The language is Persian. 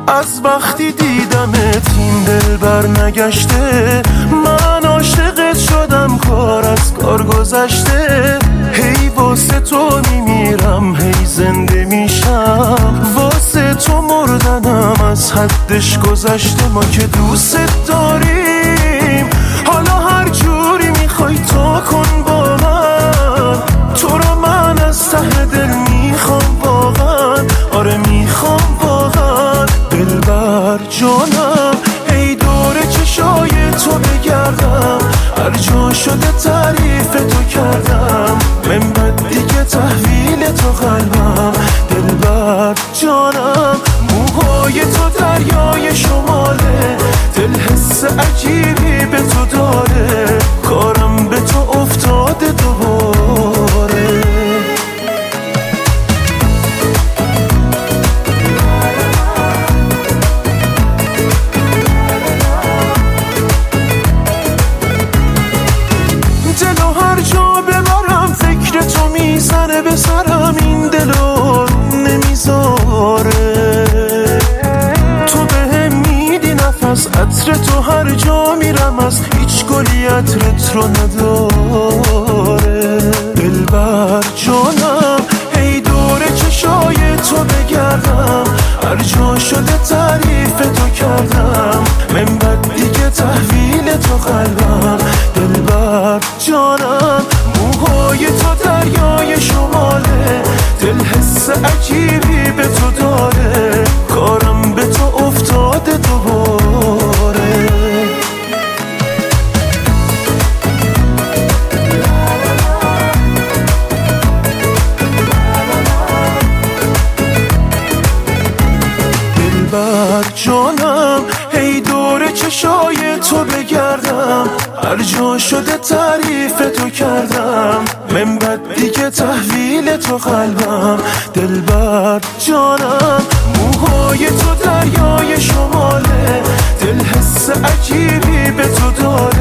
از وقتی دیدمت این دل بر نگشته، من عاشقت شدم کار از کار گذشته. هی واسه تو میمیرم هی زنده میشم، واسه تو مردنم از حدش گذشته. ما که دوست داریم حالا هر جوری میخوای تو کن با من، تو رو من از ته دل میخوام واقعا، آره میخوام واقعا. دلبر جانم ای دور چشای تو بگردم، هر جا شده تعریف تو کردم، من بعد دیگه تحویل تو قلبم. دلبر جانم موهای تو دریای شماله، دل حس عجیبی به تو داره، کارم به تو افتاده دوباره. دلو هر جا ببرم فکر تو میزنه به سرم، این دلو نمیذاره. تو بهم میدی نفس، عطر تو هر جا میرم، از هیچ گلی عطرت رو نداره. دلبر جانم ای دور چشای تو بگردم، هر جا شده تعریف تو کردم، من بعد دیگه تحویل تو قلبم. دلبر جانم موهای تو دریای شماله، دل حس عجیبی به تو داره، کارم به تو افتاده دوباره. دلبر جانم ای دور چشای تو بگردم، هر جا شده تعریف تو کردم، من بعد دیگه تحویل تو قلبم. دلبر جانم موهای تو دریای شماله، دل حس عجیبی به تو داره،